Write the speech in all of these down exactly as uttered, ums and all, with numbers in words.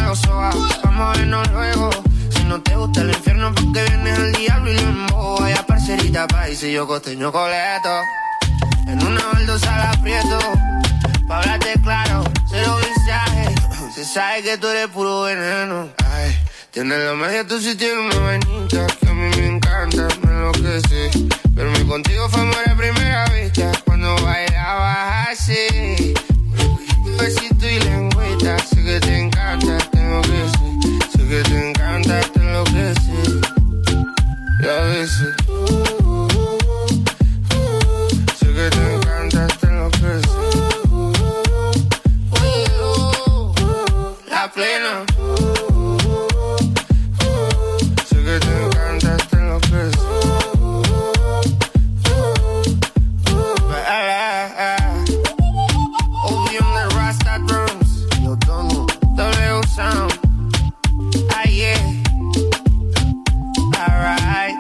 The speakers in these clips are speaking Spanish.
fuego, soa. Vamos a vernos luego. Si no te gusta el infierno, porque vienes al diablo y le embobo. Vaya parcerita, país y yo costeño coleto. En una baldosa la aprieto. Pa' hablarte claro, cero visaje. Se sabe que tú eres puro veneno. Ay, tienes la magia, tú sí tienes una vainita que a mí me encanta, me enloquece. Pero mi contigo fue amor a primera vista. Cuando bailabas así, besito y lengüita. Sé que te encanta, tengo que ser. Sé que te encanta, te enloquece. Y a veces sé que te encanta, te enloquece. La plena. Sé que te encanta, te enloquece. Opium de Rasta Drums. Yo tomo W Sound. Ah, yeah. Alright.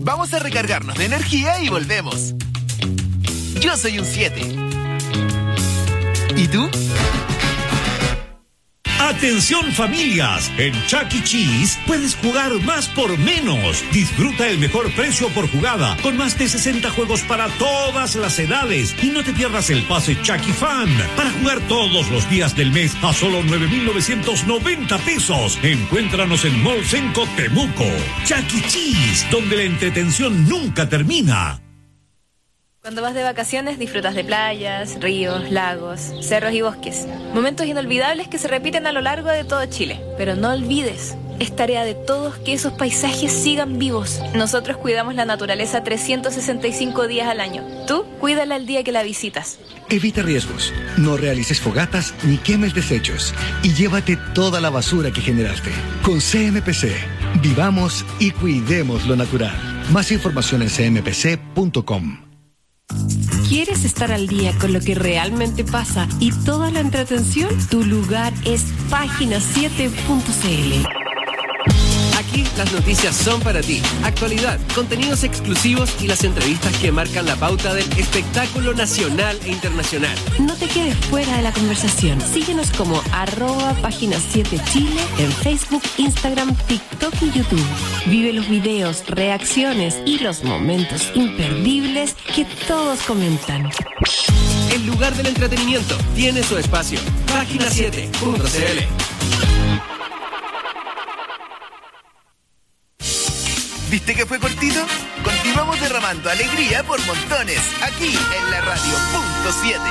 Vamos a recargarnos de energía y volvemos. Yo soy un siete. ¿Y tú? Atención familias, en Chuck E. Cheese puedes jugar más por menos. Disfruta el mejor precio por jugada con más de sesenta juegos para todas las edades y no te pierdas el pase Chuck E. Fan para jugar todos los días del mes a solo nueve mil novecientos noventa pesos. Encuéntranos en Mall Senco Temuco. Chuck E. Cheese, donde la entretención nunca termina. Cuando vas de vacaciones disfrutas de playas, ríos, lagos, cerros y bosques. Momentos inolvidables que se repiten a lo largo de todo Chile. Pero no olvides, es tarea de todos que esos paisajes sigan vivos. Nosotros cuidamos la naturaleza trescientos sesenta y cinco días al año. Tú, cuídala el día que la visitas. Evita riesgos, no realices fogatas ni quemes desechos y llévate toda la basura que generaste. Con C M P C, vivamos y cuidemos lo natural. Más información en c m p c punto com. ¿Quieres estar al día con lo que realmente pasa y toda la entretención? Tu lugar es página siete punto c l. Aquí las noticias son para ti. Actualidad, contenidos exclusivos y las entrevistas que marcan la pauta del espectáculo nacional e internacional. No te quedes fuera de la conversación. Síguenos como arroba página siete Chile en Facebook, Instagram, TikTok y YouTube. Vive los videos, reacciones y los momentos imperdibles que todos comentan. El lugar del entretenimiento tiene su espacio. página siete punto c l. ¿Viste que fue cortito? Continuamos derramando alegría por montones, aquí en la radio punto siete.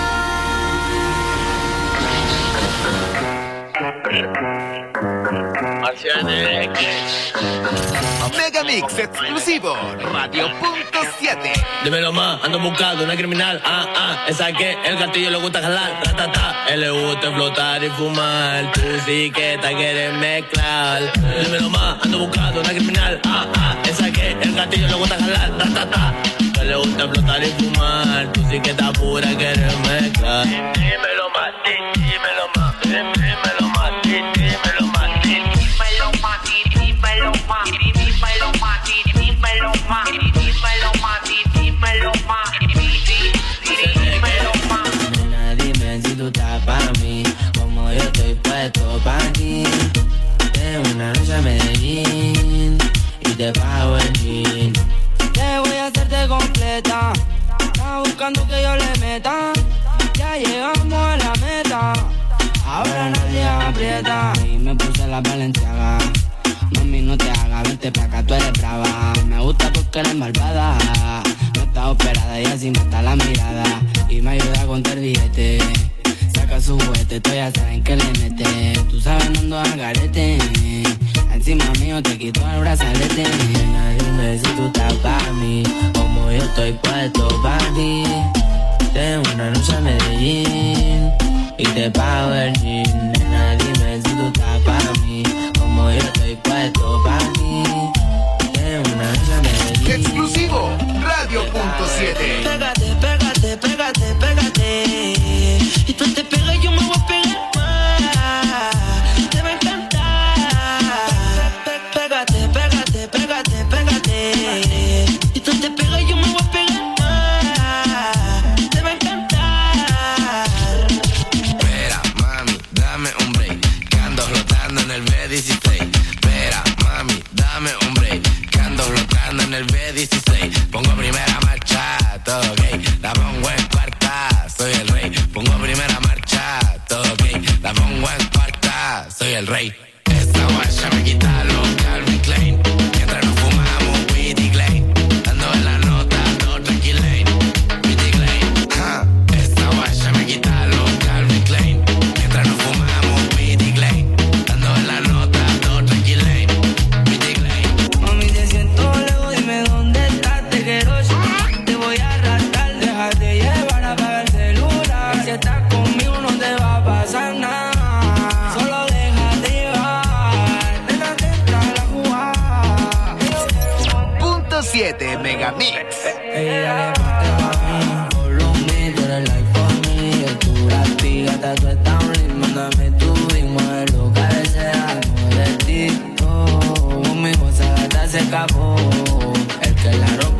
Megamix exclusivo, radio punto siete. Dímelo más, ando buscando una criminal, ah, ah, esa que el gatillo le gusta jalar, ta, ta, ta. Él le gusta explotar y fumar, tú sí que te quieres mezclar. Dímelo más, ando buscando una criminal, ah, ah, esa que el gatillo le gusta jalar, ta, ta, ta. Él le gusta explotar y fumar, tú sí que te apura, quieres mezclar. Dímelo más, dímelo más, dímelo más, dímelo más, dímelo más, dímelo más, dímelo más, dímelo más, dímelo más, dímelo más, dímelo más. Nena, dime si tú estás para mí, como yo estoy puesto para ti. Tengo una noche a Medellín y te pago el jean. Te voy a hacerte completa, estás buscando que yo le meta. Ya llegamos a la meta, ahora nadie aprieta. Y me puse la Balenciaga, mami no te hagas, vente pa' acá, tú eres brava. Me gusta porque eres malvada, no está operada y así mata la mirada. Y me ayuda a contar billete, saca su juguete, tú ya saben que le mete. Tú sabes no ando al garete, encima mío te quito el brazalete. Nena, dime si tú estás para mí, como yo estoy puesto para ti. Tengo una noche a Medellín y te pago el jean. Nena, dime si tú estás para mí, como yo estoy puesto para ti. Tengo una noche a Medellín. Exclusivo, radio punto siete. Pégate, pégate, pégate, pégate. Y tú te pegas y yo me voy a pegar más. Te va a encantar. Pégate, pégate, pégate, pégate. Y tú te pegas y yo me voy a pegar. dieciséis. Espera, mami, dame un break, que ando flotando en el B dieciséis. Pongo primera marcha, todo ok. La pongo en cuarta, soy el rey. Pongo primera marcha, todo ok. La pongo en cuarta, soy el rey. Esta guacha me quita los Calvin Klein. Mientras nos fumamos Witty Klein. Dando en la nota, no tranquil lane. Witty Klein, huh. Esta guacha me quita los Calvin Klein. Mientras nos fumamos Witty Klein. Dando en la nota, no tranquil lane. Witty Klein. Mami, te siento lejos, dime dónde estás. Te quiero, te voy a arrastrar. Déjate llevar, apaga el celular. Si estás conmigo no te va a pasar nada. Solo déjate llevar. Déjate entrar a jugar. Punto siete Megamix. Ella le mete mami, follow me, tú eres like for me. Tú la pígata, tú estás un ritmo. Mándame tu ritmo, el lugar ese algo de ti. Oh, mi cosa gata se escapó. El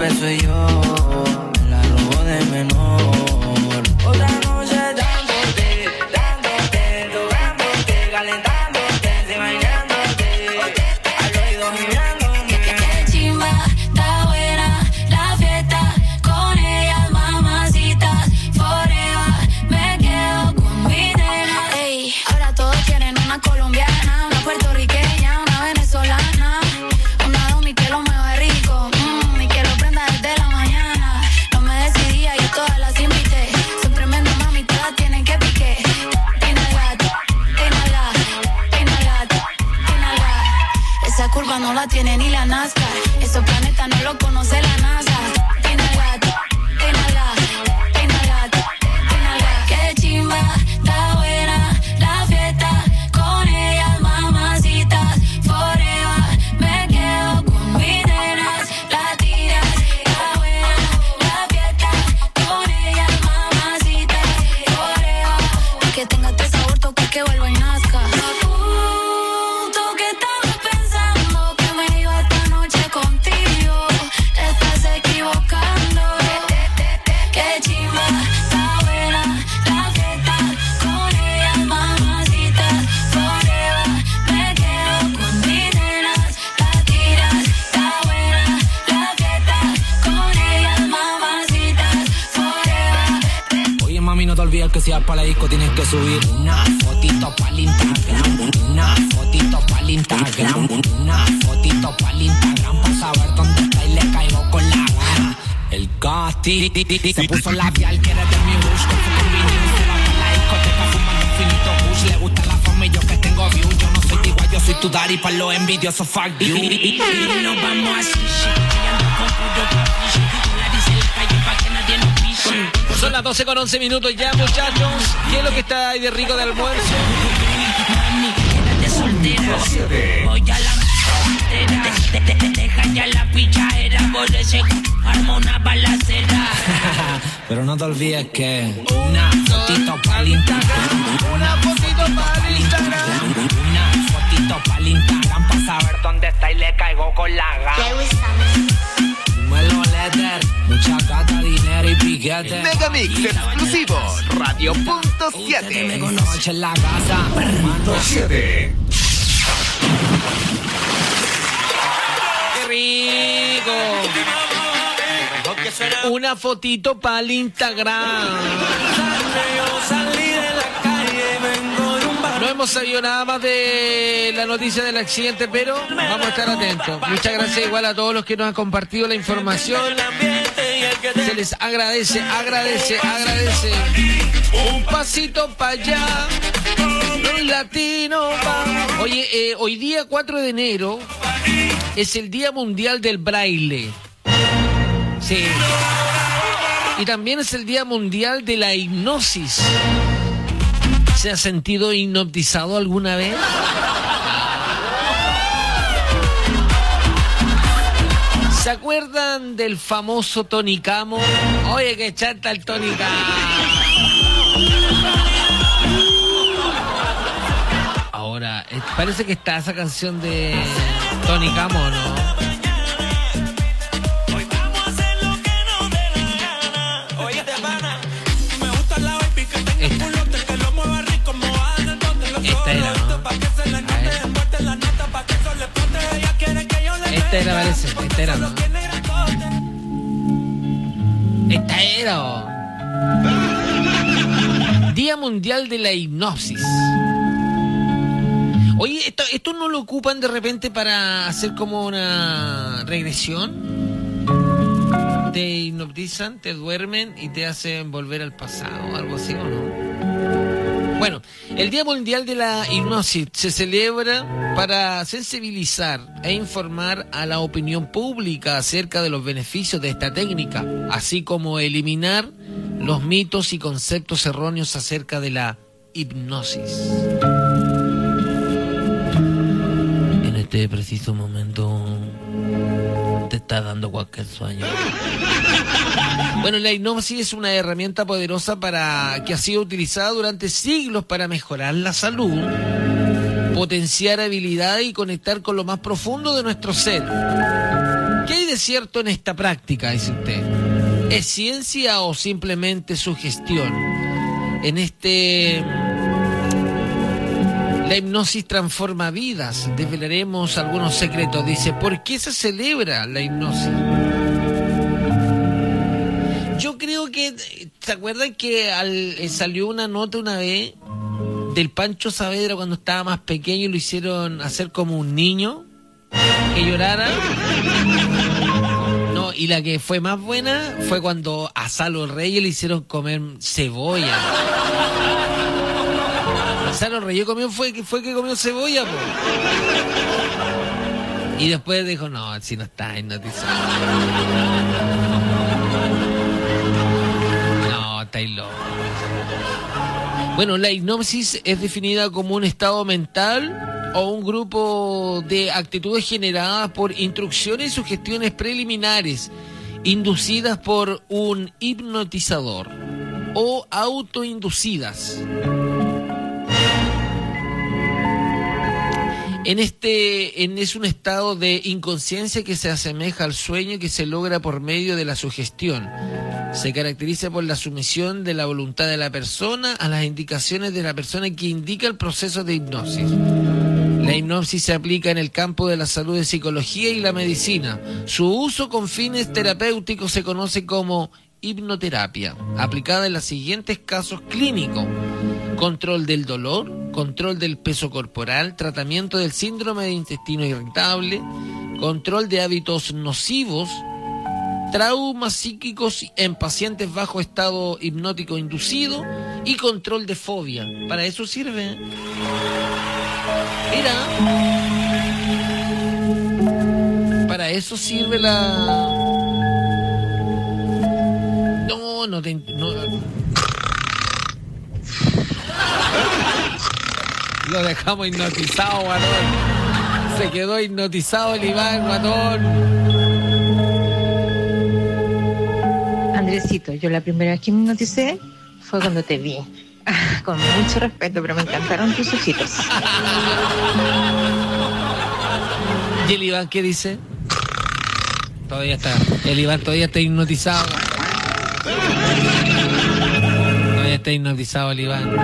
empezó y yo me la robo de menor. Otra noche dándote, dándote, tocándote, calentándote, bailándote, al oído girándome. Qué chimba, está buena la fiesta, con ellas mamacitas, forever me quedo con mi nena. Ey, ahora todos quieren una colombiana, una puertorriqueña, una venezolana, una domi que lo mueve rico, mmm, y que lo prenda desde la mañana. No me decidía y todas las invité, son tremendas mami, todas tienen que pique. Inhalar, inhalar, inhalar, inhalar. Esa curva no la tiene ni la NASCAR, esos planetas no lo conoce la NASA. Inhalar, inhalar, inhalar, inhalar. Qué chimba, está buena la fiesta, con ellas mamacitas, forever me quedo con mis nenas latinas. Está buena la fiesta, con ellas mamacitas, forever. Que tenga este sabor, toca que vuelva y nazca. Uh, tú que estabas pensando que me iba esta noche contigo, te estás equivocando. Qué chimba, está buena la fiesta, con ellas mamacitas, forever me quedo con mis nenas latinas. Está buena la fiesta, con ellas mamacitas, forever. Oye mami, no te olvides que si vas para la disco tienes que subir una fotito para el Instagram, una fotito para el Instagram, una fotito para el Instagram, para saber dónde está y le caigo con la gana. El Casti se puso labial, quiere de mi bush, con su combinado se va para la discoteca fumando infinito bush. Le gusta la fama y yo que tengo view, yo no soy igual, yo soy tu daddy para los envidiosos, fuck you. Y nos vamos así, chillando con puro capricho, la dice en la calle pa' que nadie nos pise. Son las doce con once minutos ya, muchachos. ¿Qué es lo que está ahí de rico de almuerzo? Mami, quédate soltera, voy a la soltera, deja ya la pichadera, por ese arma una balacera. Pero no te olvides que una fotito para el Instagram, Una fotito para el Instagram. una fotito para el Instagram, para saber dónde está y le caigo con la gana. Melo letter, mucha gata, dinero y piquete. Megamix exclusivo, Radio Punto Ustedes siete. me conocen la casa, hermano. siete. ¡Qué rico! Una fotito para el Instagram. No hemos sabido nada más de la noticia del accidente, pero vamos a estar atentos. Muchas gracias igual a todos los que nos han compartido la información. Se les agradece, agradece, agradece. Un pasito para allá, los latinos van. Oye, eh, hoy día cuatro de enero es el Día Mundial del Braille. Sí. Y también es el Día Mundial de la Hipnosis. ¿Se ha sentido hipnotizado alguna vez? ¿Se acuerdan del famoso Tony Camo? Oye, que chanta el Tony Camo. Ahora, eh, parece que está esa canción de Tony Camo, ¿no? Esta era, ¿no? Esta era, parece. Esta era, ¿no? Esta era. Día Mundial de la Hipnosis. Oye, ¿esto, esto no lo ocupan de repente para hacer como una regresión? Te hipnotizan, te duermen y te hacen volver al pasado, algo así, ¿o no? Bueno, el Día Mundial de la Hipnosis se celebra para sensibilizar e informar a la opinión pública acerca de los beneficios de esta técnica, así como eliminar los mitos y conceptos erróneos acerca de la hipnosis. En este preciso momento te está dando cualquier sueño. Bueno, la hipnosis es una herramienta poderosa para que ha sido utilizada durante siglos para mejorar la salud, potenciar habilidades y conectar con lo más profundo de nuestro ser. ¿Qué hay de cierto en esta práctica, dice usted? ¿Es ciencia o simplemente sugestión? En este... La hipnosis transforma vidas. Desvelaremos algunos secretos. Dice, ¿por qué se celebra la hipnosis? Yo creo que... ¿Se acuerdan que al, salió una nota una vez del Pancho Saavedra cuando estaba más pequeño y lo hicieron hacer como un niño que llorara? No, y la que fue más buena fue cuando a Salo Reyes le hicieron comer cebolla. Salo Reyes comió, fue, fue que comió cebolla, po. Y después dijo, no, si no está hipnotizado. No, está loco. Bueno, la hipnosis es definida como un estado mental o un grupo de actitudes generadas por instrucciones y sugestiones preliminares inducidas por un hipnotizador o autoinducidas. En este en, es un estado de inconsciencia que se asemeja al sueño que se logra por medio de la sugestión. Se caracteriza por la sumisión de la voluntad de la persona a las indicaciones de la persona que indica el proceso de hipnosis. La hipnosis se aplica en el campo de la salud de psicología y la medicina. Su uso con fines terapéuticos se conoce como hipnoterapia, aplicada en los siguientes casos clínicos: control del dolor, control del peso corporal, tratamiento del síndrome de intestino irritable, control de hábitos nocivos, traumas psíquicos en pacientes bajo estado hipnótico inducido y control de fobia. Para eso sirve. Mira. Para eso sirve la... No, no te... No... Lo dejamos hipnotizado, guatón. Se quedó hipnotizado el Iván, guatón. Andresito, yo la primera vez que me hipnoticé fue cuando te vi. Con mucho respeto, pero me encantaron tus ojitos. ¿Y el Iván qué dice? Todavía está. El Iván todavía está hipnotizado. Todavía está hipnotizado el Iván.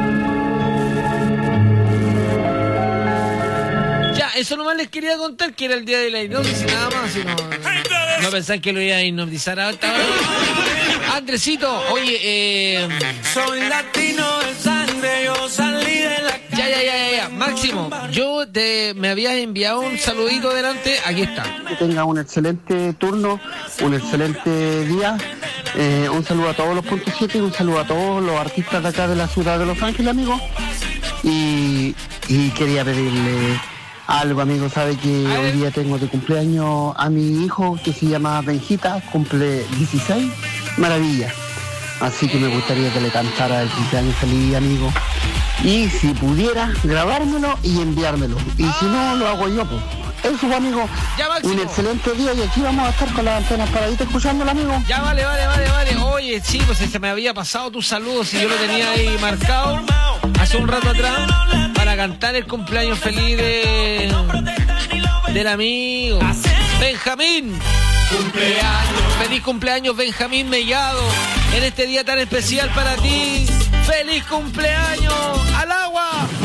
Ya, eso nomás les quería contar, que era el día de la hipnosis y nada más. Si no, no pensar que lo iba a hipnotizar ahora. Andresito, oye, eh... soy latino de sangre, yo salí de la... Ya, ya, ya, ya, ya. Máximo, yo te, me habías enviado un saludito delante, aquí está. Que tenga un excelente turno, un excelente día. Eh, un saludo a todos los puntos siete y un saludo a todos los artistas de acá de la ciudad de Los Ángeles, amigo. Y, y quería pedirle algo, amigo. Sabe que hoy día tengo de cumpleaños a mi hijo, que se llama Benjita, cumple dieciséis. Maravilla. Así que me gustaría que le cantara el cumpleaños feliz, amigo. Y si pudiera, grabármelo y enviármelo. Y si no, lo hago yo, pues. Eso, amigo. Ya, un excelente día y aquí vamos a estar con las antenas paraditas escuchándolo, amigo. Ya, vale, vale, vale, vale. Oye, sí, pues se me había pasado tus saludos y yo lo tenía ahí marcado hace un rato atrás para cantar el cumpleaños feliz de del amigo Benjamín. Cumpleaños. Feliz cumpleaños, Benjamín Mellado, en este día tan especial para ti. ¡Feliz cumpleaños! ¡Al agua!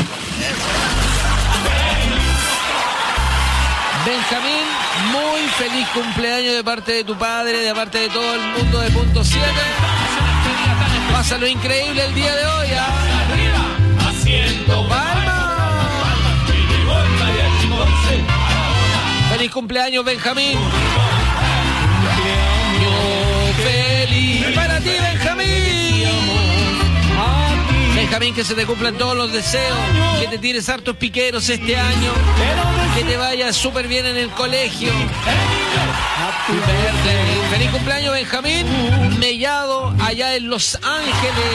Benjamín, muy feliz cumpleaños de parte de tu padre, de parte de todo el mundo de Punto siete. Pásalo increíble el día de hoy, ¿ah? ¿eh? Haciendo palmas. Feliz cumpleaños, Benjamín. Feliz para ti, Benjamín. Benjamín, que se te cumplan todos los deseos, que te tires hartos piqueros este año, que te vaya súper bien en el colegio. Feliz cumpleaños, Benjamín Mellado, allá en Los Ángeles.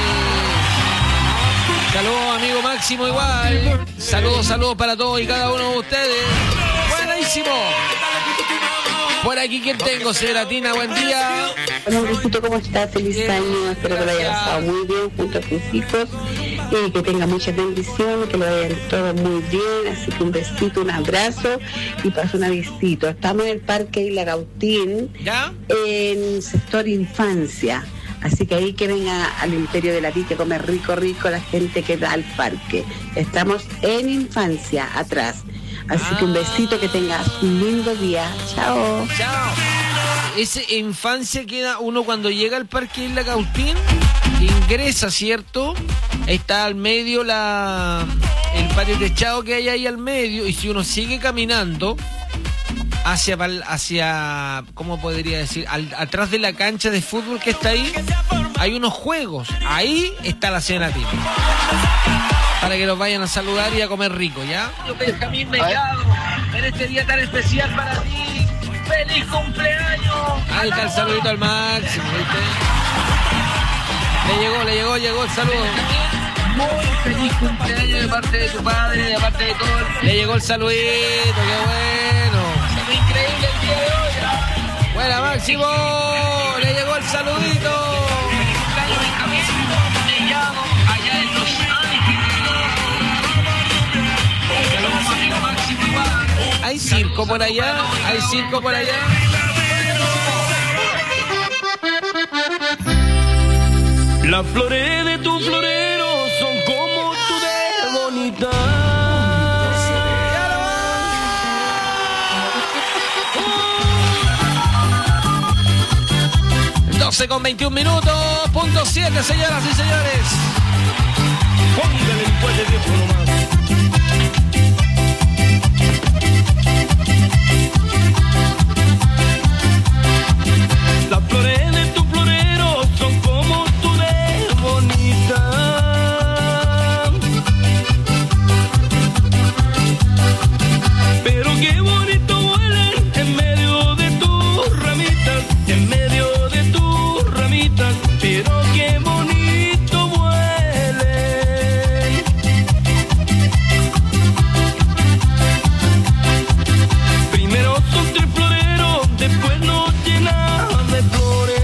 Saludos, amigo Máximo, igual. Saludos, saludos para todos y cada uno de ustedes. Buenísimo. Por aquí, ¿quién tengo? Señora Tina, buen día. Bueno, Luisito, ¿cómo estás? Feliz bien, año. Espero que lo haya pasado muy bien junto a tus hijos. y que tenga muchas bendiciones, que lo vayan todo muy bien, así que un besito, un abrazo y paso una visita. Estamos en el Parque Isla Gautín, ¿ya? En sector infancia, así que ahí que venga al Imperio de la Pique a comer rico, rico la gente que va al parque. Estamos en infancia, atrás. Así ah. que un besito, que tengas un lindo día. Chao. Chao. Ese infancia queda uno cuando llega al Parque Isla Gautín, ingresa, ¿cierto? Está al medio la el patio techado que hay ahí al medio, y si uno sigue caminando hacia, hacia ¿cómo podría decir? Al, atrás de la cancha de fútbol que está ahí, hay unos juegos. Ahí está la cena típica, para que los vayan a saludar y a comer rico, ¿ya? Yo, Benjamín Mellado, en este día tan especial para ti, ¡feliz cumpleaños! Ahí está el saludito al máximo, ¿viste? Le llegó, le llegó, llegó el saludo. Muy feliz cumpleaños de parte de tu padre, de parte de todo el... Le llegó el saludito, qué bueno. Se ve increíble el día de hoy, ¿eh? Buena, Máximo, le llegó el saludito. Feliz cumpleaños, Benjamín Mellado, allá en Los Ángeles. Saludos, amigo Máximo igual. ¿Hay circo por allá? ¿Hay circo por allá? Las flores de tu florero son como tú de bonita. doce con veintiún minutos, punto siete, señoras y señores. Póngale el cuello viejo nomás. Las flores de tu florero son como tú de bonita. Pero qué bonito huelen en medio de tus ramitas, en medio de tus ramitas. Pero qué bonito huelen. Primero son tres floreros, después nos llenan de flores.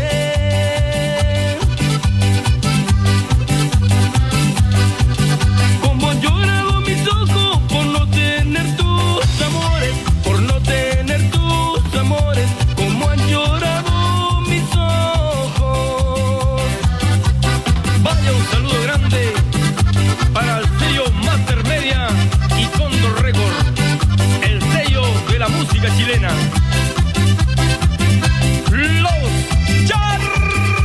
Como han llorado mis ojos por no tener tus amores, por no tener tus amores. Como han llorado mis ojos. Vaya un saludo grande para el sello Master Media y Condor Record, el sello de la música chilena. Los Charros.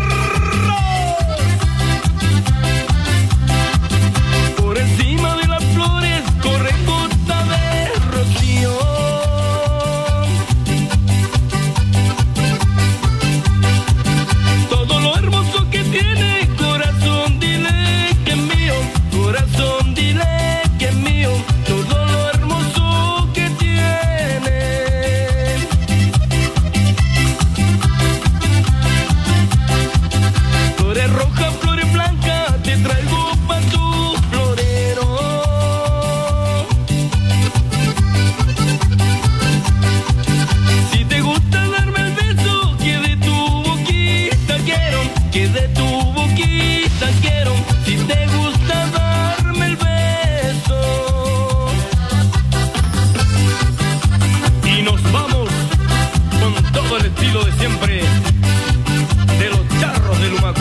Por encima de las flores corren gotas de rocío. Todo lo hermoso que tiene, corazón, dile que es mío. Corazón, dile que es mío. Todo lo hermoso que tiene. Flores rojas, flores blancas, te traigo pa' tu florero. Si te gusta darme el beso, que de tu boquita quiero, que de tu boquita quiero. Si te gusta darme el beso. Y nos vamos con todo el estilo de siempre de los Charros de Lumaco.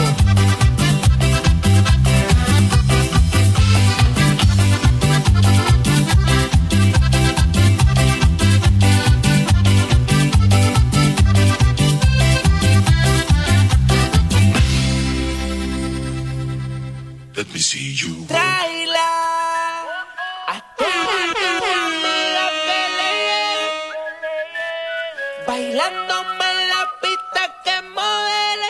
Let me see you. Tráela a todas tus amigas que le lleguen, bailándome en la pista que modele.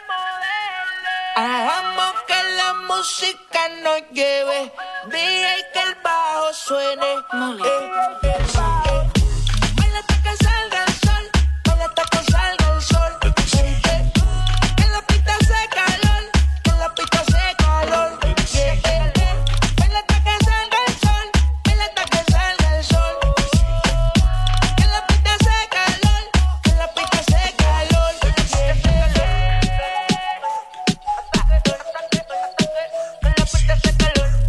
Hagamos que la música nos lleve, dije que el bajo suene. Eh, eh, eh. Baila hasta que salga el sol, baila hasta que salga el sol. Eh, eh. Que la pista hace calor, que la pista hace calor. Yeah, yeah, yeah. Baila hasta que salga el sol, baila hasta que salga el sol. Que la pista hace calor, que la pista hace calor. Yeah, yeah, yeah. Que la pista hace calor.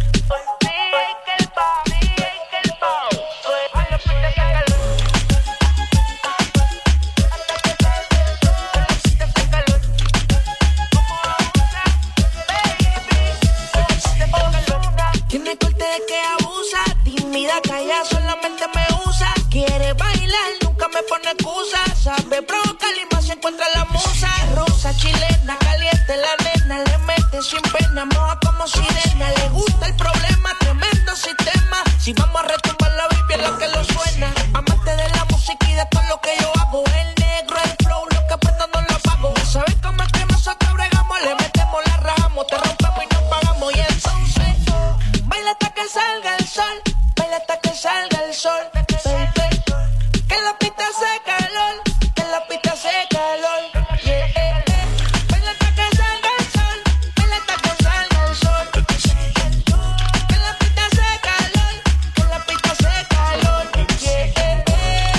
abusa. Sabe provocar y más se encuentra la musa. Rosa, chilena, caliente la nena. Le mete sin pena, moja como sirena. Le gusta el problema, tremendo sistema. Si vamos a retumbar la Biblia, lo que lo suena. Amante de la música y de todo lo que yo hago. El negro, el flow, lo que aprendo no lo apago. ¿Sabes cómo es que nosotros bregamos? Le metemos, la rajamos, te rompemos y nos pagamos. Y entonces, baila hasta que salga el sol. Baila hasta que salga el sol. Baby, que la pista hace calor. Que la pista hace calor. Yeah, yeah, yeah. Baila hasta que salga el sol. Baila hasta que salga el sol. Que la pista hace calor. Que la pista hace calor. Yeah, yeah, yeah.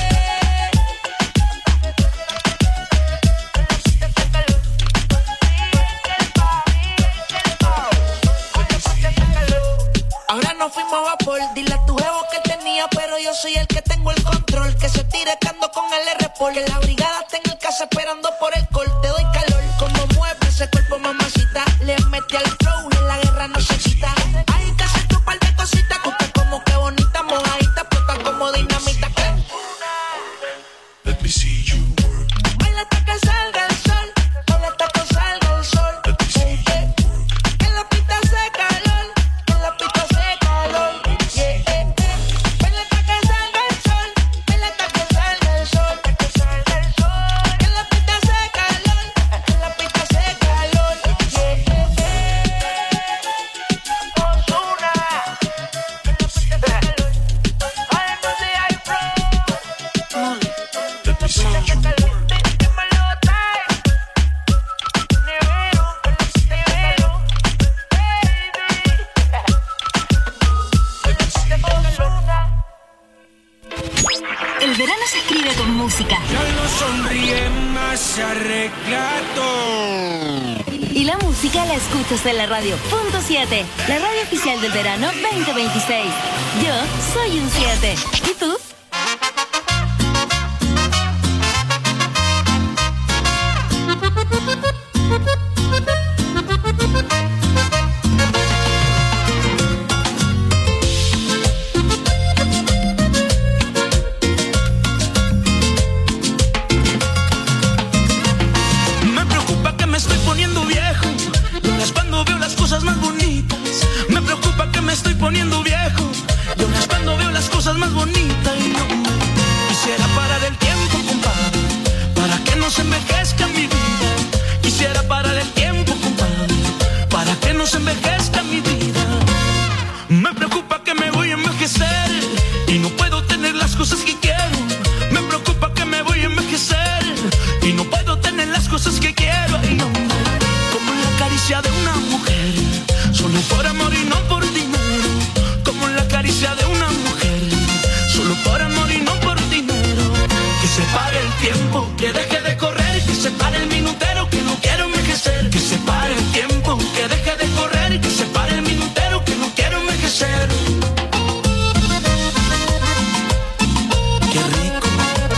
Ahora nos fuimos a vapor. Dile a tu jevo que tenía, pero yo soy el que tengo el control. Que se tire cando con el R-Pol. Que la brigada está en el casa esperando por el col. Te doy calor, como mueve ese cuerpo, mamacita. Le metí al flow y en la guerra no se quita. Hay que hacer tu par de cositas. Que usted como que bonita, mojadita, explota como dinamita. ¿Qué? Let me see you work. Baila hasta que salga el sol. Baila hasta que salga el sol. Eh, eh. Que la pista hace calor. Que la pista hace calor. Yeah, eh, eh. Baila hasta que salga el sol. Baila hasta que salga el sol. Que la pista hace calor. Que la pista hace calor. Yeah, eh, eh. Ozuna. Que la pista hace calor. Ay, no sé, ay, bro. Let me see you work. El verano se escribe con música. Ya no sonríe más, se arregla todo. Y la música la escuchas en la radio. Punto siete, la radio oficial del verano veinte veintiséis. Yo soy un siete. ¿Y tú? Me preocupa que me estoy poniendo viejo. Y aún es cuando veo las cosas más bonitas. Me preocupa que me estoy poniendo viejo. Y aún es cuando veo las cosas más bonitas. Y no me quisiera parar el tiempo, compadre, para que no se envejezca mi vida. Quisiera parar el tiempo, compadre, para que no se envejezca mi vida. Me preocupa que me voy a envejecer y no puedo tener las cosas que quiero. Me preocupa que me voy a envejecer y no puedo tener las cosas que quiero. Ay, hombre, como la caricia de una mujer, solo por amor y no por dinero. Como la caricia de una mujer, solo por amor y no por dinero. Que se pare el tiempo, que deje de correr, que se pare el minutero, que no quiero envejecer. Que se pare el tiempo, que deje de correr, que se pare el minutero, que no quiero envejecer. Qué rico.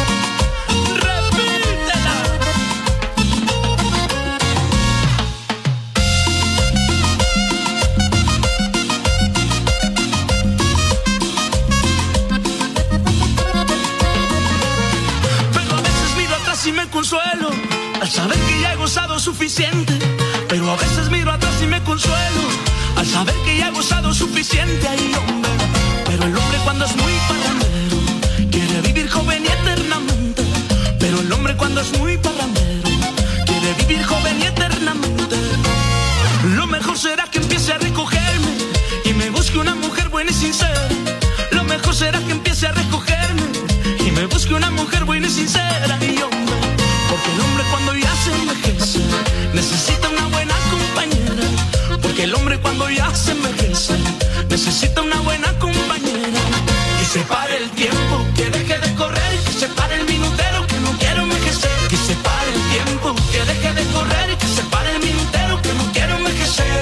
Repítela. Pero a veces miro atrás y me consuelo al saber que ya he gozado suficiente. Pero a veces miro atrás y me consuelo al saber que ya he gozado suficiente. Ay, hombre, pero el hombre cuando es muy parrandero quiere vivir joven y eternamente. Pero el hombre cuando es muy parrandero quiere vivir joven y eternamente. Lo mejor será que empiece a recogerme y me busque una mujer buena y sincera. Lo mejor será que empiece a recogerme y me busque una mujer buena y sincera. Y hombre, porque el hombre cuando ya se envejece necesita una buena compañera. Porque el hombre cuando ya se envejece necesita una buena compañera. Que se pare el tiempo, que deje de correr, que se pare el minutero, que no quiero envejecer. Que se pare el tiempo, que deje de correr, que se pare el minutero, que no quiero envejecer.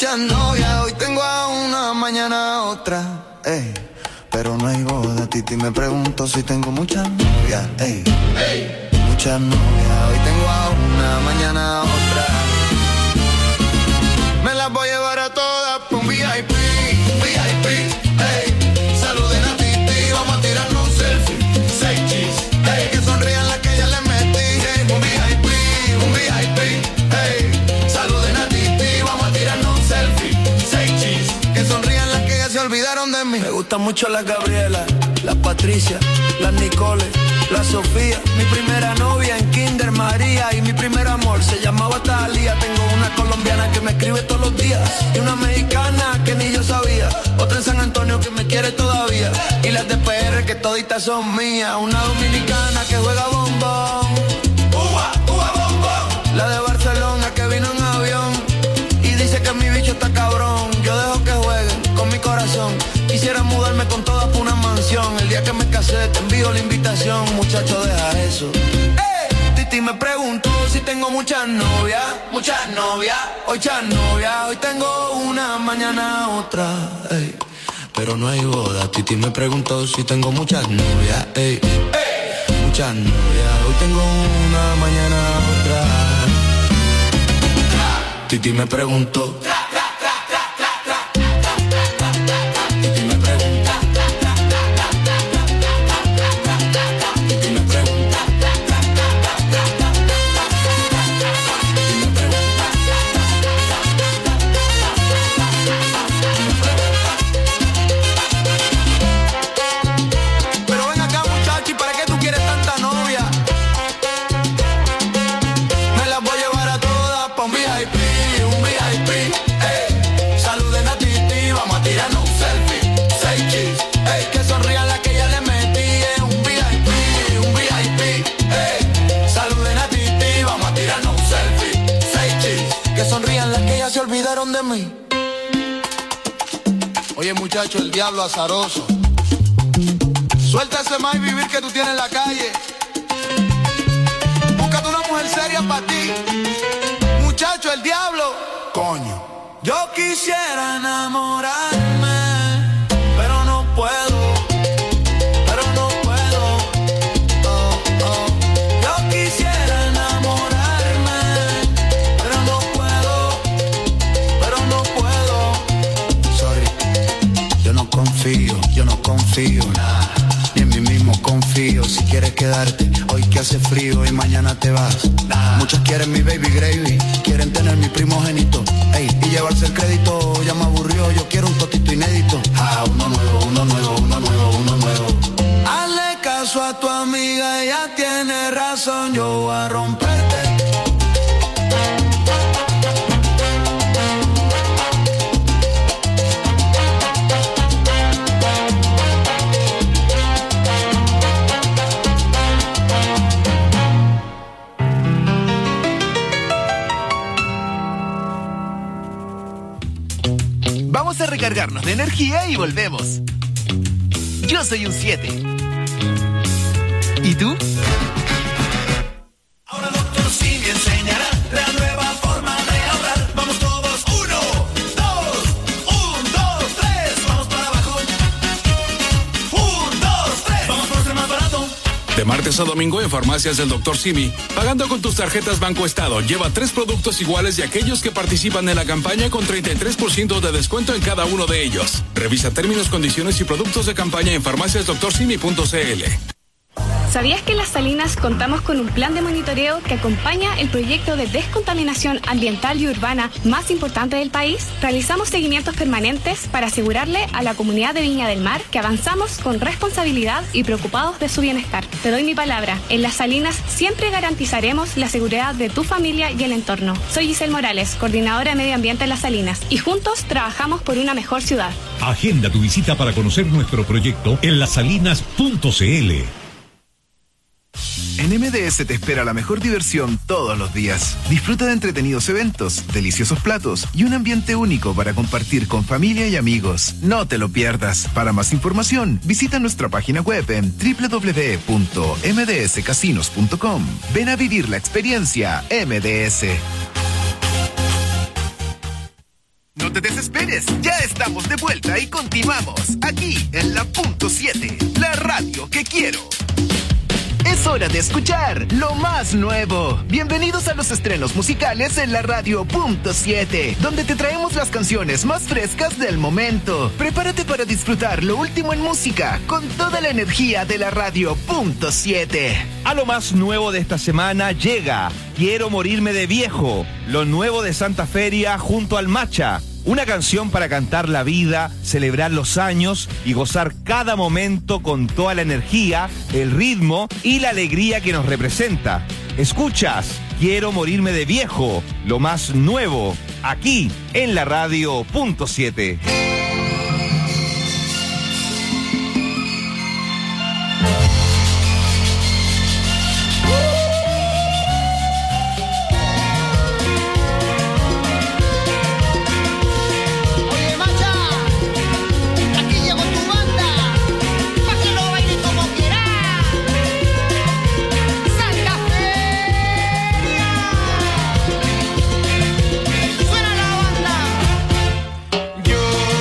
muchas novias, hoy tengo a una, mañana a otra, ey. Pero no hay boda, Titi me pregunto si tengo muchas novias, ey. Ey. Muchas novias, hoy tengo a una, mañana a otra. Me las voy a llevar a todas por un V I P, V I P, ey. Saluden a Titi, vamos a tirarnos un selfie. Seis cheese, ey. Que sonrían las que ya les metí, ey. Un V I P, un V I P, ey. Saluden a Titi, vamos a tirarnos un selfie. Seis cheese, que sonrían las que ya se olvidaron de mí. Me gustan mucho las Gabriela, las Patricia, las Nicole, la Sofía, mi primera novia en Kinder María y mi primer amor se llamaba Talía. Tengo una colombiana que me escribe todos los días y una mexicana que ni yo sabía, otra en San Antonio que me quiere todavía y las de P R que toditas son mías. Una dominicana que juega bombón, uva, uva, bombón. La de Barcelona que vino en avión y dice que mi bicho está cabrón. Yo dejo que jueguen con mi corazón. Quisiera mudarme con todas por una mansión. El día que me casé te envío la invitación. Muchacho, deja eso. ¡Ey! Titi me preguntó si tengo muchas novias. Muchas novias, hoy muchas novias. Hoy tengo una, mañana otra. Ey. Pero no hay boda. Titi me preguntó si tengo muchas novias. Ey. Ey. Muchas novias. Hoy tengo una, mañana otra. Titi me preguntó. De mí. Oye muchacho, el diablo azaroso, suelta ese más y vivir que tú tienes en la calle. Búscate una mujer seria para ti. Muchacho, el diablo. Coño. Yo quisiera enamorarme, pero no puedo. Pero no puedo. Oh, oh. Yo quisiera enamorarme, pero no puedo. Pero no puedo. Sorry. Yo no confío, yo no confío. Nah. Ni en mí mismo confío. Si quieres quedarte, hoy que hace frío y mañana te vas. Nah. Muchos quieren mi baby gravy, quieren tener mi primogénito, ey, y llevarse el crédito. Ya me aburrió, yo quiero un totito inédito. Ah, uno nuevo, uno nuevo, uno nuevo, uno nuevo. Hazle caso a tu amiga, ella tiene razón. Yo voy a romperte. Vamos a recargarnos de energía y volvemos. Yo soy un siete. ¿Y tú? Ahora doctor Simi enseñará la nueva forma de ahorrar. Vamos todos, uno, dos, un, dos, tres. Vamos para abajo. Un, dos, tres. Vamos por ser más barato. De martes a domingo en Farmacias del doctor Simi, pagando con tus tarjetas Banco Estado, lleva tres productos iguales de aquellos que participan en la campaña con treinta y tres por ciento de descuento en cada uno de ellos. Revisa términos, condiciones y productos de campaña en farmacias doctor simi punto c l. ¿Sabías que en Las Salinas contamos con un plan de monitoreo que acompaña el proyecto de descontaminación ambiental y urbana más importante del país? Realizamos seguimientos permanentes para asegurarle a la comunidad de Viña del Mar que avanzamos con responsabilidad y preocupados de su bienestar. Te doy mi palabra, en Las Salinas siempre garantizaremos la seguridad de tu familia y el entorno. Soy Giselle Morales, coordinadora de Medio Ambiente en Las Salinas, y juntos trabajamos por una mejor ciudad. Agenda tu visita para conocer nuestro proyecto en las salinas punto c l. En M D S te espera la mejor diversión todos los días. Disfruta de entretenidos eventos, deliciosos platos y un ambiente único para compartir con familia y amigos. No te lo pierdas. Para más información, visita nuestra página web en doble u doble u doble u punto m d s casinos punto com. Ven a vivir la experiencia M D S. no te desesperes, ya estamos de vuelta y continuamos aquí en la punto siete, la radio que quiero. Es hora de escuchar lo más nuevo. Bienvenidos a los estrenos musicales en la radio punto siete, donde te traemos las canciones más frescas del momento. Prepárate para disfrutar lo último en música con toda la energía de la radio punto siete. A lo más nuevo de esta semana llega Quiero morirme de viejo, lo nuevo de Santa Feria junto al Macha. Una canción para cantar la vida, celebrar los años y gozar cada momento con toda la energía, el ritmo y la alegría que nos representa. Escuchas Quiero morirme de viejo, lo más nuevo, aquí en la radio punto siete. Yo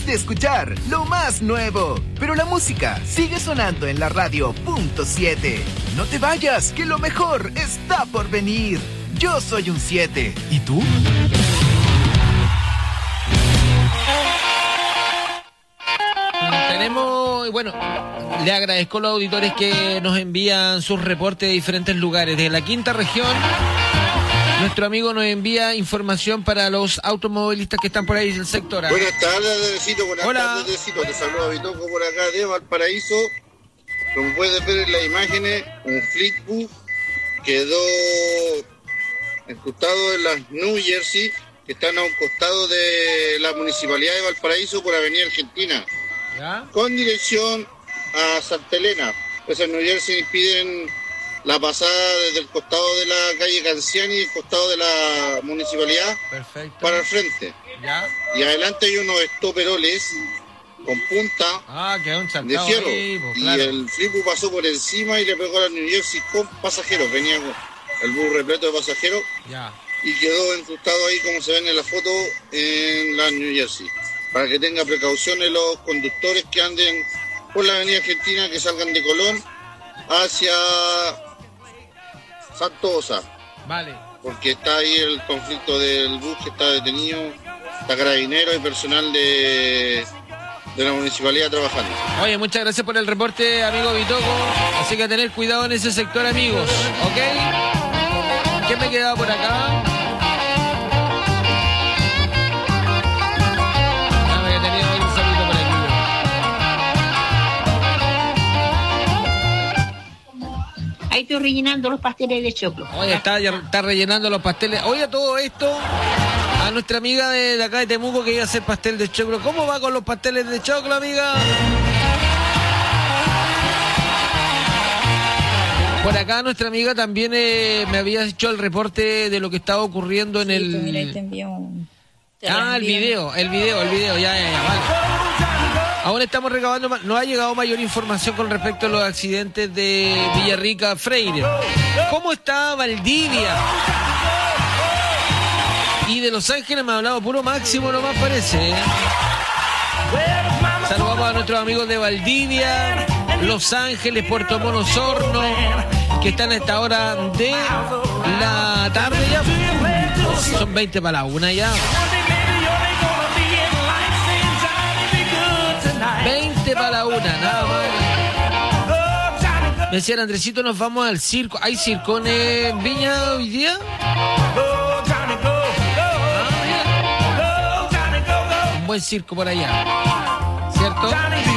de escuchar lo más nuevo. Pero la música sigue sonando en la radio punto siete. No te vayas, que lo mejor está por venir. Yo soy un siete. ¿Y tú? Tenemos, bueno, le agradezco a los auditores que nos envían sus reportes de diferentes lugares. De la quinta región, nuestro amigo nos envía información para los automovilistas que están por ahí en el sector. ¿eh? Buenas tardes, Dedecito. Buenas Hola. tardes, Dedecito. Te saludo a Bitoco por acá de Valparaíso. Como puedes ver en las imágenes, un Fleetwood quedó incrustado en las New Jersey, que están a un costado de la Municipalidad de Valparaíso por Avenida Argentina, ¿Ya? con dirección a Santa Elena. Pues en New Jersey piden la pasada desde el costado de la calle Canciani y el costado de la Municipalidad Perfecto. para el frente. ¿Ya? Y adelante hay unos estoperoles con punta Ah, quedó un de saltado fierro. ahí, pues, claro. Y el Flipu pasó por encima y le pegó a la New Jersey con pasajeros. Venía con el bus repleto de pasajeros Ya. y quedó incrustado ahí, como se ven en la foto, en la New Jersey. Para que tengan precauciones los conductores que anden por la avenida Argentina, que salgan de Colón hacia Santosa, Vale. porque está ahí el conflicto del bus que está detenido, está carabineros y personal de, de la municipalidad trabajando. Oye, muchas gracias por el reporte, amigo Bitoco. Así que a tener cuidado en ese sector, amigos. ¿Ok? ¿Qué me he quedado por acá? Dame que tenía un saludo por aquí. Ahí estoy rellenando los pasteles de choclo. Oye, está, está rellenando los pasteles. Oye, todo esto, a nuestra amiga de, de acá de Temuco que iba a hacer pastel de choclo. ¿Cómo va con los pasteles de choclo, amiga? Por acá nuestra amiga también eh, me había hecho el reporte de lo que estaba ocurriendo en el... Mira, ahí te envío un... te Ah, el reenvío. video, el video, el video, ya, ya, ya, vale. Aún estamos recabando, ma- no ha llegado mayor información con respecto a los accidentes de Villarrica Freire. ¿Cómo está Valdivia? Y de Los Ángeles me ha hablado puro Máximo nomás parece, ¿eh? Saludamos a nuestros amigos de Valdivia, Los Ángeles, Puerto Montt, Osorno, que están a esta hora de la tarde ya. Son veinte para la una ya. veinte para la una, nada más. Me decían, Andresito, nos vamos al circo. ¿Hay circo en Viña hoy día? Un buen circo por allá, ¿cierto?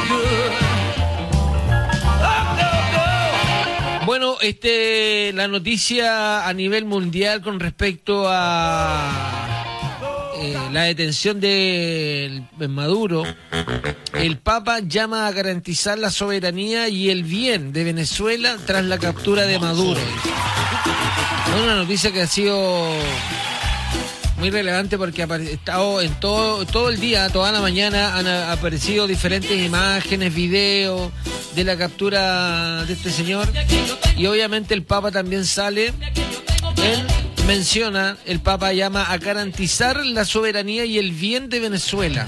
Bueno, este, la noticia a nivel mundial con respecto a eh, la detención de Maduro. El Papa llama a garantizar la soberanía y el bien de Venezuela tras la captura de Maduro. Una noticia que ha sido muy relevante porque ha estado en todo, todo el día, toda la mañana han aparecido diferentes imágenes, videos de la captura de este señor. Y obviamente el Papa también sale, él menciona, el Papa llama a garantizar la soberanía y el bien de Venezuela.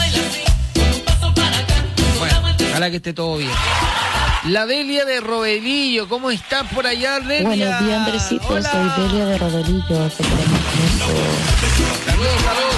Bueno, ojalá que esté todo bien. La Delia de Rodelillo, ¿cómo estás por allá, Delia? Buenos días, Andresito. Hola. Soy Delia de Rodelillo. Te queremos mucho. Saludos, saludos,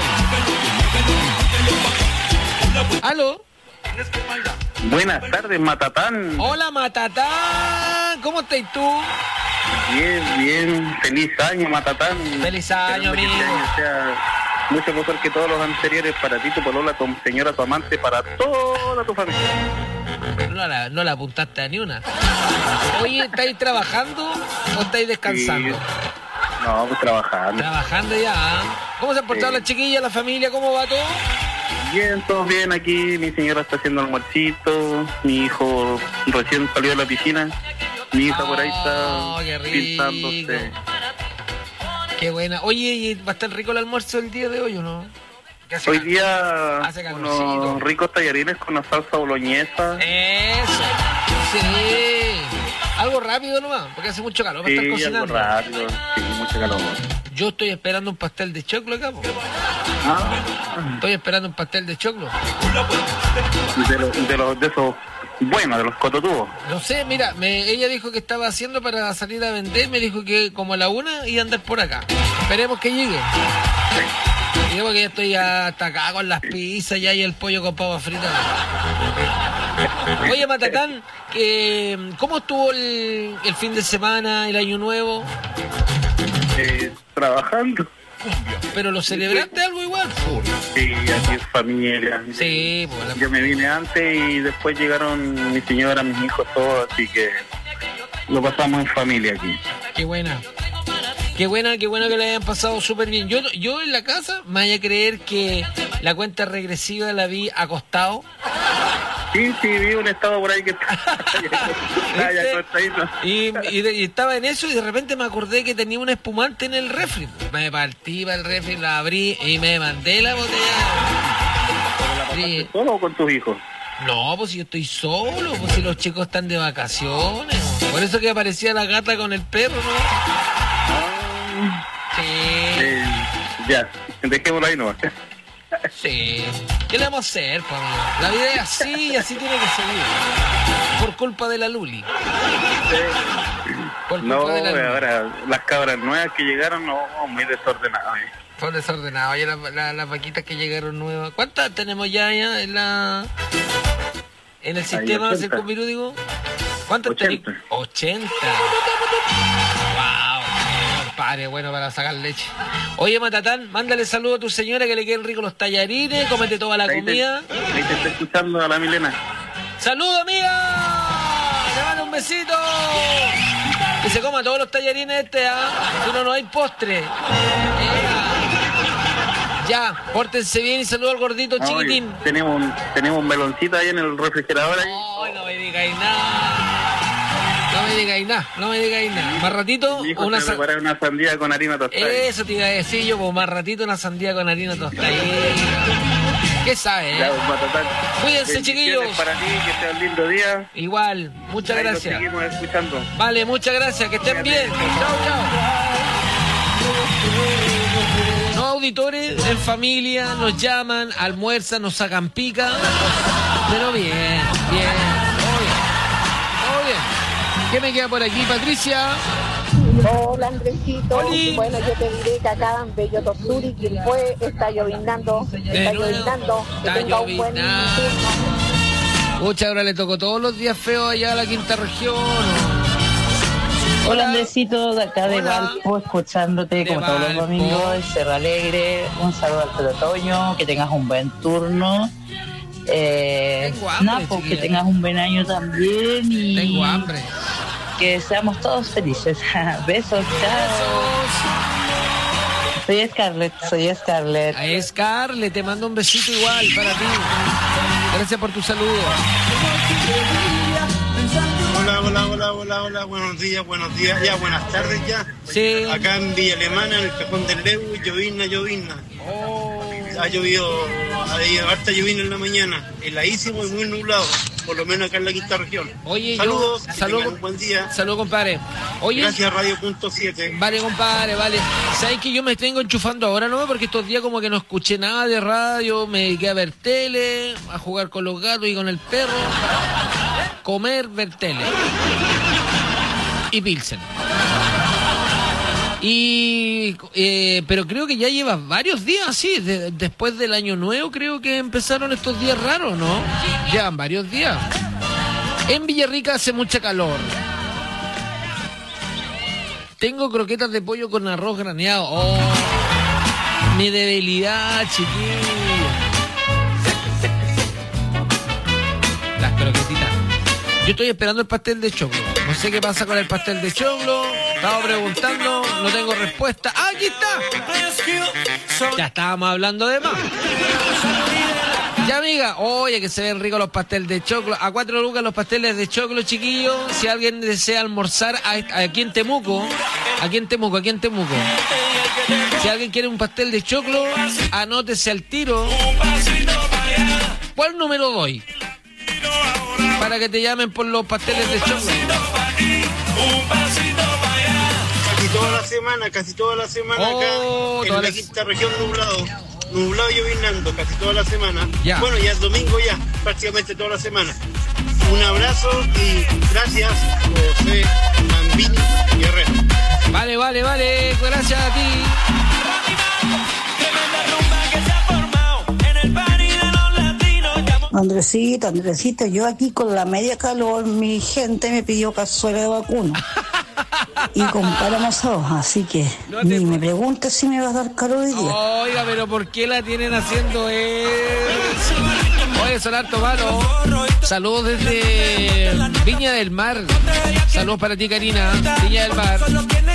saludos. ¿Aló? Buenas tardes, Matatán. Hola, Matatán. ¿Cómo estás tú? Bien, bien. Feliz año, Matatán. Feliz año, Esperando que amigo. este año sea mucho mejor que todos los anteriores para ti, tu polola, tu señora, tu amante, para toda tu familia. No la, no la apuntaste a ni una. Oye, ¿estáis trabajando o estáis descansando? Sí. No, pues trabajando. Trabajando ya. ¿eh? ¿Cómo se han portado Sí. las chiquillas, la familia? ¿Cómo va todo? Bien, todo bien aquí. Mi señora está haciendo almuercito. Mi hijo recién salió de la piscina. Mi hija por ahí Oh, qué está rico. pintándose. Qué buena. Oye, ¿y va a estar rico el almuerzo el día de hoy o no? ¿Qué hace Hoy cal- día hace calorcito? unos ricos tallarines con una salsa boloñesa. Eso. Sí. Algo rápido nomás, porque hace mucho calor para estar Sí, algo cocinando. rápido. Sí, mucho calor. Yo estoy esperando un pastel de choclo acá, po. Ah. Estoy esperando un pastel de choclo. De, lo, de, los, de esos buenos, de los cototubos. No sé, mira, me, ella dijo que estaba haciendo para salir a vender, me dijo que como a la una iba a andar por acá. Esperemos que llegue. Sí. Digo que ya estoy hasta acá con las pizzas ya y el pollo con papa frita. Oye, Matatán, eh, ¿cómo estuvo el, el fin de semana, el año nuevo? Eh, trabajando. ¿Pero lo celebraste algo igual? Sí, aquí es familia. Sí, pues. Yo me vine antes y después llegaron mi señora, mis hijos, todos, así que lo pasamos en familia aquí. Qué buena. Qué buena, qué bueno que le hayan pasado súper bien. Yo, yo en la casa me vaya a creer que la cuenta regresiva la vi acostado. Sí, sí, vi un estado por ahí que está ya acostadito. Y, y, y estaba en eso y de repente me acordé que tenía un espumante en el refri. Me partí para el refri, la abrí y me mandé la botella. ¿La pasaste solo o con tus hijos? No, pues yo estoy solo, pues si los chicos están de vacaciones. Por eso que aparecía la gata con el perro, ¿no? Sí. Eh, ya, dejémoslo ahí nomás. Sí. ¿Qué le vamos a hacer, pues, amigo? La vida es así y así tiene que seguir. Por culpa de la Luli. Por culpa No, de la Luli. ahora las cabras nuevas que llegaron, no, muy desordenadas. Son desordenadas. Oye, la, la, las vaquitas que llegaron nuevas. ¿Cuántas tenemos ya, ya en la en el sistema del Circunvirú, digo? ¿Cuántas tenemos? ochenta. Wow. Compadre, bueno para sacar leche. Oye, Matatán, mándale saludo a tu señora, que le queden ricos los tallarines, cómete toda la ahí comida. Te, ahí te está escuchando a la Milena. ¡Saludo, amiga! ¡Le mando un besito! Que se coma todos los tallarines este, ¿ah? ¿eh? Si no, no hay postre. Eh, ya, pórtense bien y saludo al gordito no, chiquitín. Oye, tenemos, un, tenemos un meloncito ahí en el refrigerador. Ahí. No, no me digáis nada. No me digáis nada, no me digáis nada. Más ratito, una, sa una sandía con harina tostada. Eso te iba a decir yo, pues más ratito una sandía con harina tostada. ¿Qué sabes? Eh? Cuídense, chiquillos. Para ti, que sea un lindo día. Igual, muchas ahí gracias. Lo seguimos escuchando. Vale, muchas gracias, que estén bien. Chao, chao. No, auditores, en familia, nos llaman, almuerzan, nos sacan pica. Pero bien, bien. Todo bien. Todo bien. ¿Qué me queda por aquí, Patricia? Hola, Andresito. Oli. Bueno, yo te diré que acá en Bello Tosuri, quien fue, está llovinando. Está llovinando. Que tenga un buen turno. Pucha, ahora le tocó todos los días feos allá a la quinta región. Hola, Hola Andresito, de acá de Hola. Valpo, escuchándote de como Valpo. Todos los domingos, de Cerro Alegre. Un saludo al Pelotoño, que tengas un buen turno. Eh, hambre, nada, pues que tengas un buen año también y tengo hambre. Que seamos todos felices. Besos, chao. Soy Scarlett, soy Scarlett. A Scarlett, te mando un besito igual para ti. Gracias por tu saludo. Hola, hola, hola, hola, hola, buenos días, buenos días, ya buenas tardes ya. Sí. Acá en Villa Alemana, en el Cajón del Lebu, llovizna, llovizna. Oh. Ha llovido, ha habido harta llovizna en la mañana, heladísimo y muy nublado, por lo menos acá en la quinta región. Oye, saludos, yo, saludos, un buen día. Saludos, compadre. Oye, gracias, Radio Punto siete. Vale, compadre, vale. ¿Sabes que yo me tengo enchufando ahora, no? Porque estos días como que no escuché nada de radio, me dediqué a ver tele, a jugar con los gatos y con el perro, comer, ver tele y Pilsen. Y eh, pero creo que ya lleva varios días así, de, después del año nuevo creo que empezaron estos días raros, ¿no? Llevan varios días. En Villarrica hace mucha calor. Tengo croquetas de pollo con arroz graneado. Oh, mi debilidad, chiquillo. Las croquetitas. Yo estoy esperando el pastel de choclo. No sé qué pasa con el pastel de choclo. Estaba preguntando, no tengo respuesta. ¡Ah, aquí está! Ya estábamos hablando de más. Ya, amiga, oye, que se ven ricos los pasteles de choclo. A cuatro lucas los pasteles de choclo, chiquillos. Si alguien desea almorzar a, aquí en Temuco, aquí en Temuco, aquí en Temuco. Si alguien quiere un pastel de choclo, anótese al tiro. ¿Cuál número doy? Para que te llamen por los pasteles de choclo. Casi toda la semana, casi toda la semana oh, acá en la, la quinta región nublado. nublado y llovinando casi toda la semana. Ya. Bueno, ya es domingo ya, prácticamente toda la semana. Un abrazo y gracias, José Mambini Guerrero. Vale, vale, vale, gracias a ti. Andresito, Andresito, yo aquí con la media calor, mi gente me pidió cazuela de vacuna. Y con páramos, así que no te... ni me preguntes si me vas a dar calor hoy día. Oiga, pero ¿por qué la tienen haciendo eso? Oye, son harto malo. Saludos desde Viña del Mar. Saludos para ti, Karina. Viña del Mar.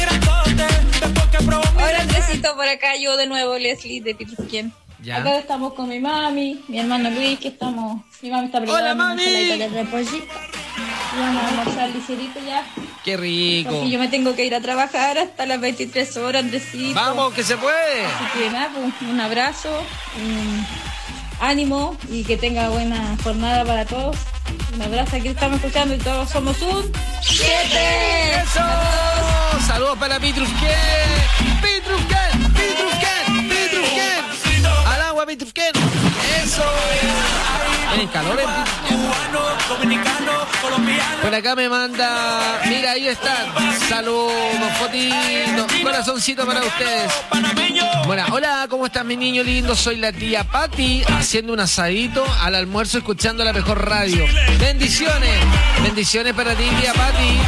Hola, Andresito, por acá yo de nuevo, Leslie de Pitruquén. Ya. Acá estamos con mi mami, mi hermano Luis, que estamos... Mi mami está preparando ¡Hola, mami! una ensaladita de repollito. Y vamos a almorzar ligerito ya. ¡Qué rico! Porque yo me tengo que ir a trabajar hasta las veintitrés horas, Andresito. ¡Vamos, que se puede! Así que nada, pues, un abrazo, un ánimo y que tenga buena jornada para todos. Un abrazo, aquí estamos escuchando y todos somos un... ¡siete! ¡Eso! ¡Saludos para Pitruquén! ¡Pitruquén! ¡Pitruquén! ¡Pitruquén! ¡Al agua, Pitruquén! ¡Eso! Tienen calor en Por acá me manda... Mira, ahí están. Saludos, fotitos. Corazoncito para ustedes. Bueno, hola, ¿cómo están mis niños lindos? Soy la tía Patti, haciendo un asadito al almuerzo, escuchando la mejor radio. Bendiciones. Bendiciones para ti, tía Patti.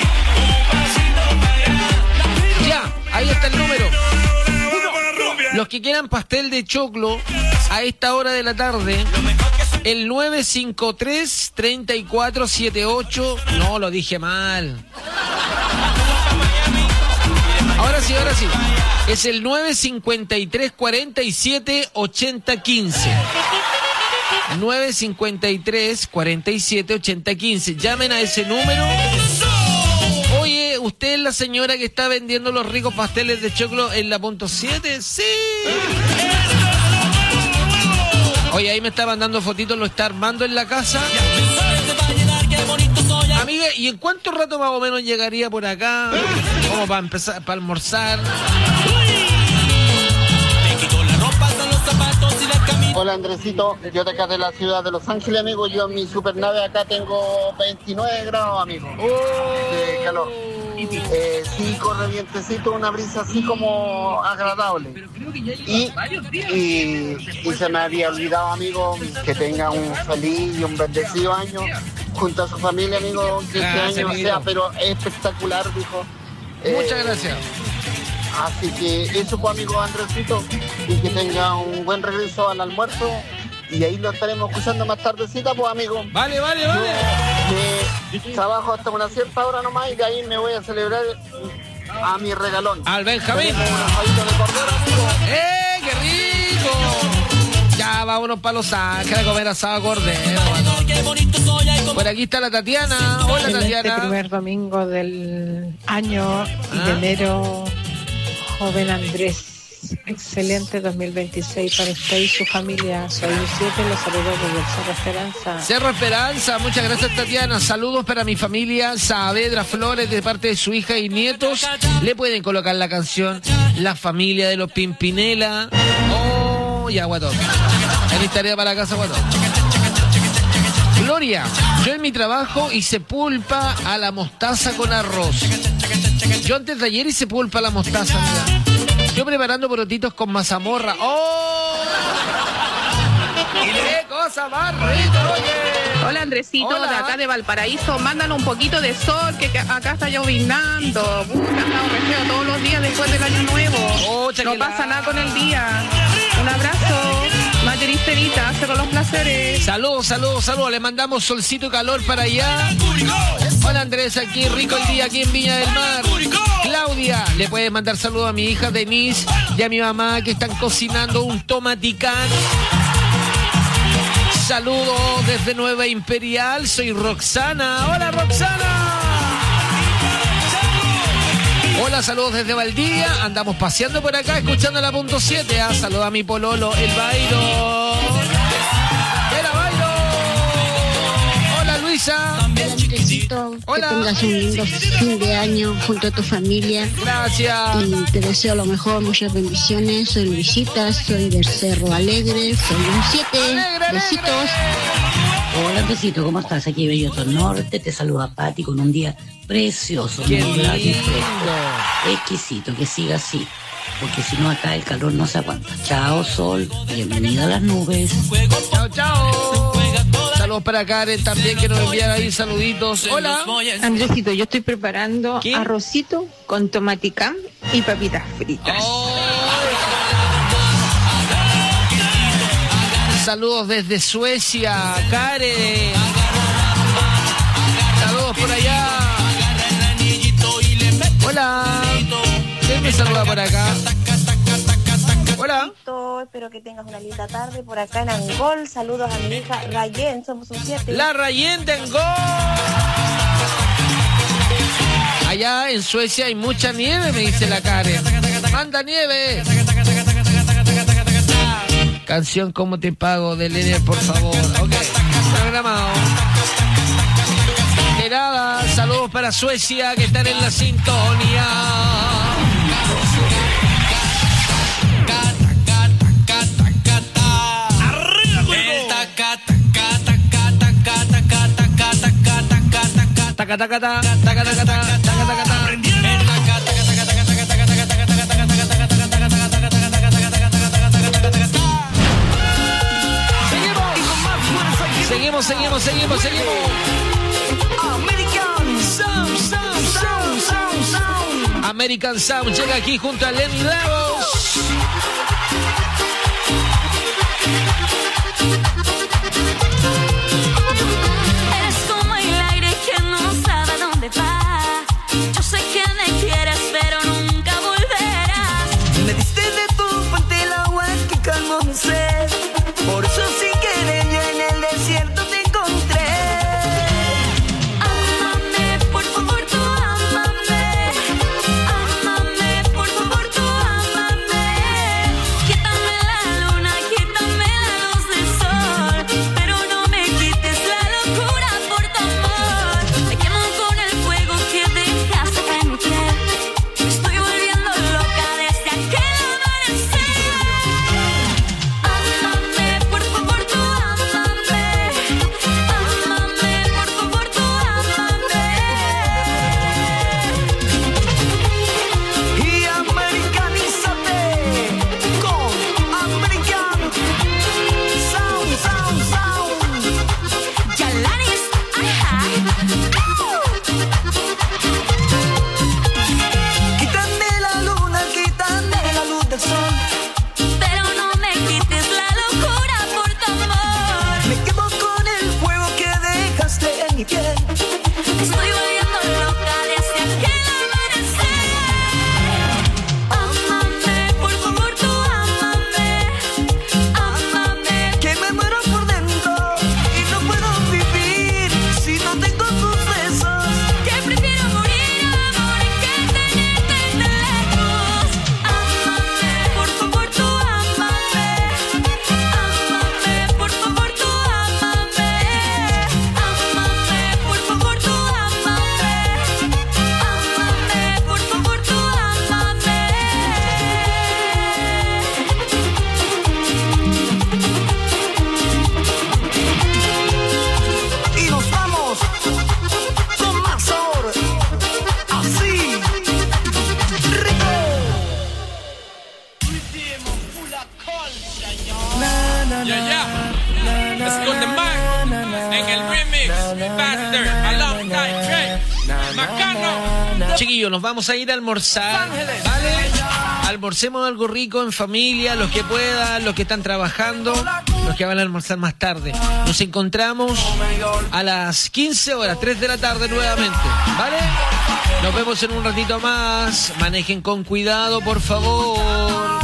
Ya, ahí está el número. Los que quieran pastel de choclo a esta hora de la tarde, el nueve cinco tres, tres cuatro siete ocho. No, lo dije mal. Ahora sí, ahora sí. Es el nueve cinco tres, cuarenta y siete, ochenta, quince. nueve cinco tres, cuarenta y siete, ochenta, quince. Llamen a ese número. Oye, ¿usted es la señora que está vendiendo los ricos pasteles de choclo en la punto siete? ¡Sí! Oye, ahí me está mandando fotitos, lo está armando en la casa. Amiga, ¿y en cuánto rato más o menos llegaría por acá? Como para empezar, para almorzar. Hola Andresito, yo de acá de la ciudad de Los Ángeles, amigo. Yo en mi supernave acá tengo veintinueve grados, amigo, de calor. Eh, sí, corre vientecito, una brisa así como agradable. Y, y, y se me había olvidado, amigo, que tenga un feliz y un bendecido año junto a su familia, amigo, que este año amigo. sea, pero espectacular, dijo. Muchas eh, gracias. Así que eso pues, amigo Andresito, y que tenga un buen regreso al almuerzo. Y ahí lo estaremos escuchando más tardecita, pues, amigo. Vale, vale, vale. Yo, me trabajo hasta una cierta hora nomás y de ahí me voy a celebrar a mi regalón. Al Benjamín. Un asadito de cordero, amigo. ¡Eh, qué rico! Ya, vámonos para Los Ángeles a comer asado cordero. Por aquí está la Tatiana. Hola, en Tatiana. Este primer domingo del año y ¿Ah? de enero, joven Andrés. Excelente dos mil veintiséis para usted y su familia. Soy siete, los saludos desde el Cerro Esperanza. Cerro Esperanza, muchas gracias Tatiana. Saludos para mi familia Saavedra Flores de parte de su hija y nietos. Le pueden colocar la canción La familia de los Pimpinela. Oh, ya, guatón. Ahí tarea para la casa, guatón. Gloria, yo en mi trabajo hice pulpa a la mostaza con arroz. Yo antes de ayer hice pulpa a la mostaza, mira. Yo preparando porotitos con mazamorra. ¡Oh! ¡Qué cosa más rica, oye! Hola, Andresito, Hola. de acá de Valparaíso. Mándanos un poquito de sol, que acá está llovinando. Puta, ha estado re feo todos los días después del año nuevo. Oh, no pasa nada con el día. Un abrazo. Materisterita, hace con los placeres. Saludos, saludos, saludos. Le mandamos solcito y calor para allá. Hola Andrés, aquí rico el día, aquí en Viña del Mar. Claudia, le puedes mandar saludos a mi hija Denise y a mi mamá que están cocinando un tomaticán. Saludos desde Nueva Imperial, soy Roxana. Hola Roxana. Hola, saludos desde Valdivia. Andamos paseando por acá, escuchando la punto siete. Ah, saludos a mi pololo, el Bairo. ¡Era Bairo! Hola, Luisa. Andresito. Hola. Que tengas un lindo fin de año junto a tu familia. Gracias. Y te deseo lo mejor, muchas bendiciones. Soy Luisita, soy del Cerro Alegre, soy un siete. Besitos. Hola, Andresito, ¿cómo estás? Aquí Belloto Norte, te saluda Pati con un día precioso, Qué nublado y lindo. fresco. Exquisito, que siga así, porque si no acá el calor no se aguanta. Chao, sol, bienvenida a las nubes. Chao, chao. Saludos para Karen también, que nos envía ahí saluditos. Hola. Andresito, yo estoy preparando ¿Qué? arrocito con tomaticam y papitas fritas. Saludos desde Suecia, Karen. Saludos por allá. Hola. ¿Quién me saluda por acá? Hola. Espero que tengas una linda tarde por acá en Angol. Saludos a mi hija Rayen, somos un siete. La Rayen de Angol. Allá en Suecia hay mucha nieve, me dice la Karen. Manda nieve. Canción ¿Cómo te pago? de Lene, por favor. Ok, programado. De nada, saludos para Suecia que están en la sintonía. Taca, taca, taca, taca, taca, taca, taca, taca. Seguimos, seguimos, seguimos, seguimos. American Sound, Sound, Sound, Sound, Sound. American Sound llega aquí junto a Lenny Lagos. Eres como el aire que no sabe dónde va. Yo sé que me quieres, pero nunca volverás. Me diste de tu fuente el agua que calmó mi sed. Por eso sin querer yo en el desierto te encontré. Ámame, por favor, tú ámame. Ámame, por favor, tú ámame. Quítame la luna, quítame la luz del sol, pero no me quites la locura por tu amor. Me quemo con el fuego que dejaste en mi piel. Me estoy volviendo loca desde aquel amanecer. Ámame, por favor, tú ámame. Ámame, por favor, tú ámame. Y americanízate con American Sound, Sound, Sound. Yalanis, ajá. Quítame la luna, quítame la luz del sol, Pero no me quites la locura por tu amor. me quemo con el fuego que dejaste en mi piel. Me estoy volviendo loca desde aquel amanecer. Ámame, por favor, tú ámame. Ámame. Que me muero por dentro y no puedo vivir si no tengo tus besos. Que prefiero morir, amor, que tenerte lejos. Ámame, por favor, tú ámame. Ámame, por favor, tú ámame. Ámame, por favor, tú ámame. Ámame, por favor, tú ámame. Y nos vamos con más sabor, así, rico. Yeah, yeah. Let's go to Mac en el remix. Faster, alongside Drake. Macano. Chiquillos, nos vamos a ir a almorzar, ¿vale? Almorcemos algo rico en familia, los que puedan, los que están trabajando, los que van a almorzar más tarde. Nos encontramos a las quince horas, tres de la tarde nuevamente, ¿vale? Nos vemos en un ratito más. Manejen con cuidado, por favor.